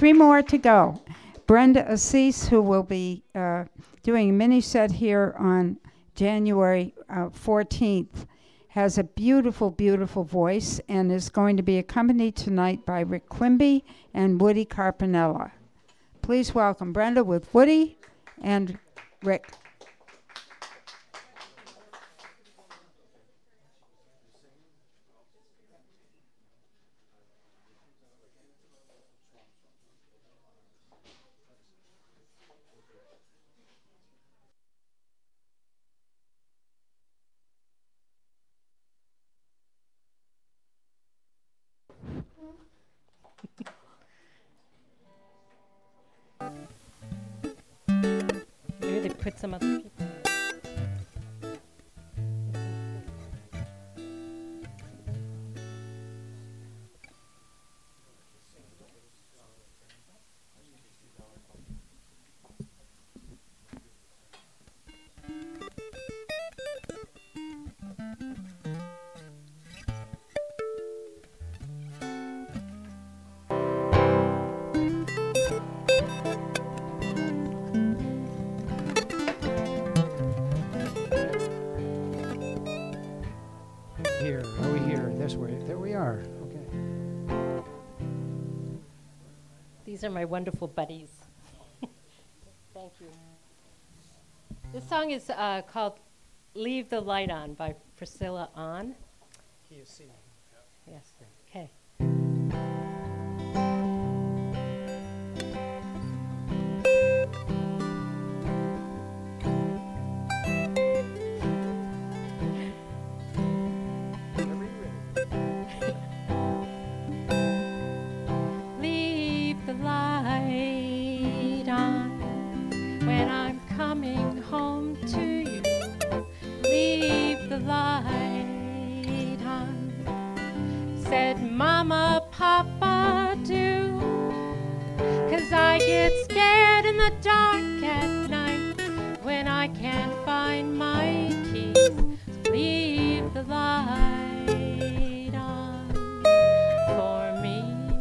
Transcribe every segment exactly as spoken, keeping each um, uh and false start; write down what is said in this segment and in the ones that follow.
three more to go. Brenda Assis, who will be uh, doing a mini set here on January uh, fourteenth, has a beautiful, beautiful voice and is going to be accompanied tonight by Rick Quimby and Woody Carpinella. Please welcome Brenda with Woody and Rick. Maybe they put some other people. Here, are we here? This way. There we are. Okay. These are my wonderful buddies. Thank you. This song is uh, called Leave the Light On by Priscilla On. Key of C. Yes, okay. Leave the light on when I'm coming home to you. Leave the light on, said Mama, Papa, do. 'Cause I get scared in the dark at night when I can't find my keys. Leave the light on for me.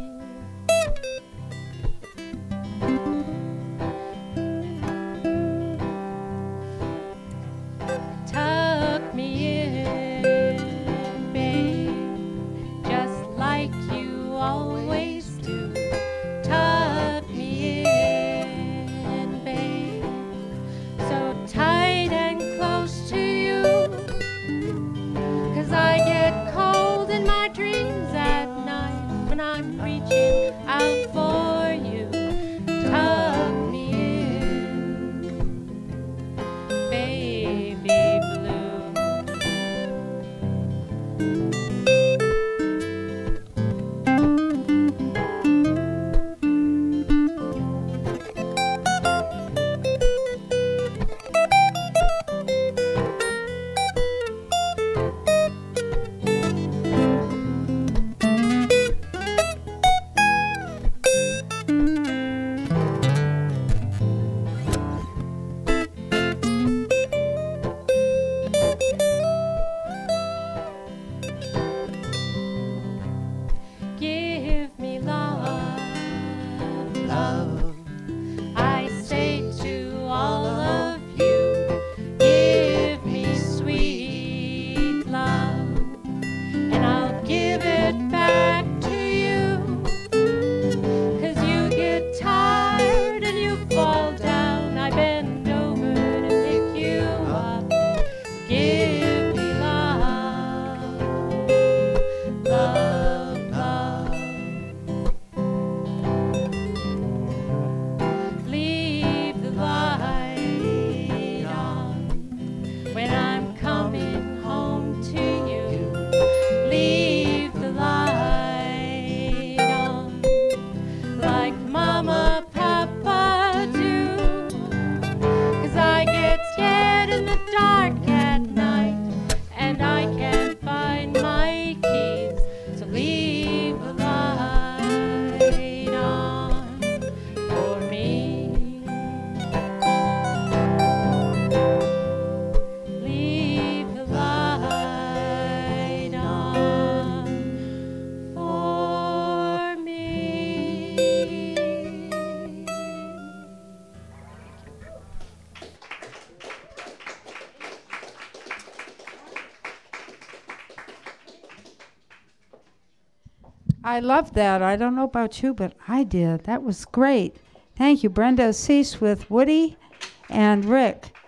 Tuck me in, babe, just like you always do. Tuck me in, babe, so tight and close to you. 'Cause I get cold in my dreams at night when I'm reaching out for you. Tuck me in, baby blue. Give me love, love. I say to all of you, give me sweet love, and I'll give it back to you. 'Cause you get tired and you fall down, I bend over to pick you up. Give me love, love, love. I love that. I don't know about you, but I did. That was great. Thank you, Brenda Assis with Woody and Rick.